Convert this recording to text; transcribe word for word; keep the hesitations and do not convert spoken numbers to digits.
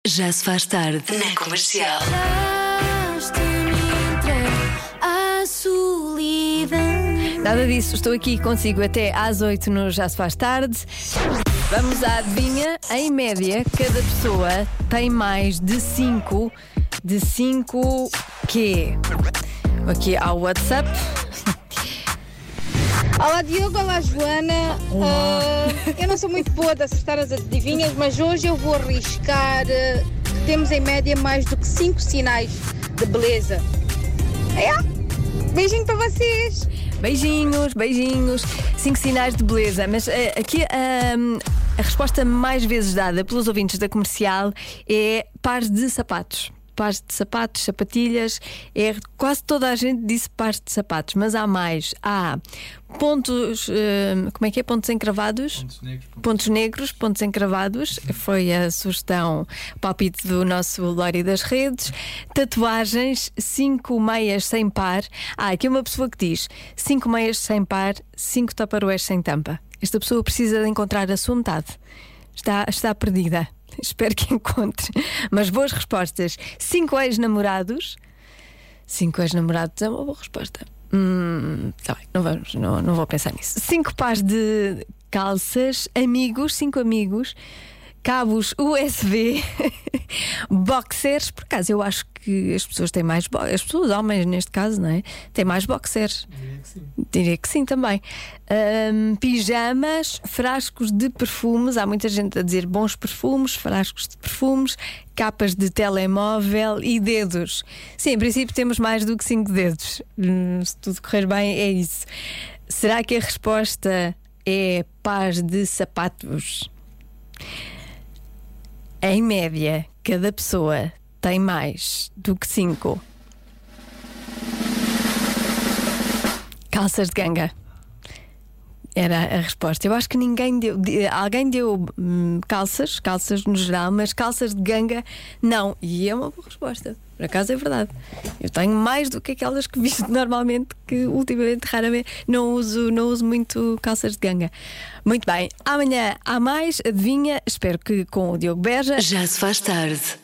Já se faz tarde na Comercial. Nada disso, estou aqui consigo até às oito no Já se faz tarde. Vamos à adivinha. Em média, cada pessoa tem mais de cinco. De cinco quê? Aqui ao WhatsApp. Olá Diogo, olá Joana. Uh, eu não sou muito boa de acertar as adivinhas, mas hoje eu vou arriscar uh, que temos em média mais do que cinco sinais de beleza. É? Beijinho para vocês. Beijinhos, beijinhos. Cinco sinais de beleza. Mas uh, aqui uh, a resposta mais vezes dada pelos ouvintes da Comercial é pares de sapatos. Pares de sapatos, sapatilhas. É, quase toda a gente disse pares de sapatos, mas há mais. Há pontos, uh, como é que é? Pontos encravados? Pontos negros. Pontos, pontos negros, pontos encravados. Foi a sugestão, palpite do nosso Lória das Redes. Tatuagens, cinco meias sem par. Há aqui uma pessoa que diz cinco meias sem par, cinco taparoés sem tampa. Esta pessoa precisa de encontrar a sua metade. Está, está perdida. Espero que encontre. Mas boas respostas. Cinco ex-namorados. Cinco ex-namorados é uma boa resposta. Hum, tá bem, não, vamos, não, não vou pensar nisso. Cinco pares de calças. Amigos, cinco amigos. Cabos U S B. Boxers. Por acaso eu acho que as pessoas têm mais bo- As pessoas, homens neste caso, não é? Têm mais boxers. Diria que sim. Diria que sim também. Hum, pijamas, frascos de perfumes. Há muita gente a dizer bons perfumes, frascos de perfumes, capas de telemóvel e dedos. Sim, em princípio temos mais do que cinco dedos. Hum, se tudo correr bem, é isso. Será que a resposta é pares de sapatos? Em média, cada pessoa tem mais do que cinco. Calças de ganga. Era a resposta. Eu acho que ninguém deu. Alguém deu hum, calças, calças no geral, mas calças de ganga não. E é uma boa resposta. Por acaso é verdade. Eu tenho mais do que aquelas que visto normalmente, que ultimamente raramente não uso, não uso muito calças de ganga. Muito bem. Amanhã há mais adivinha. Espero que com o Diogo Beja. Já se faz tarde.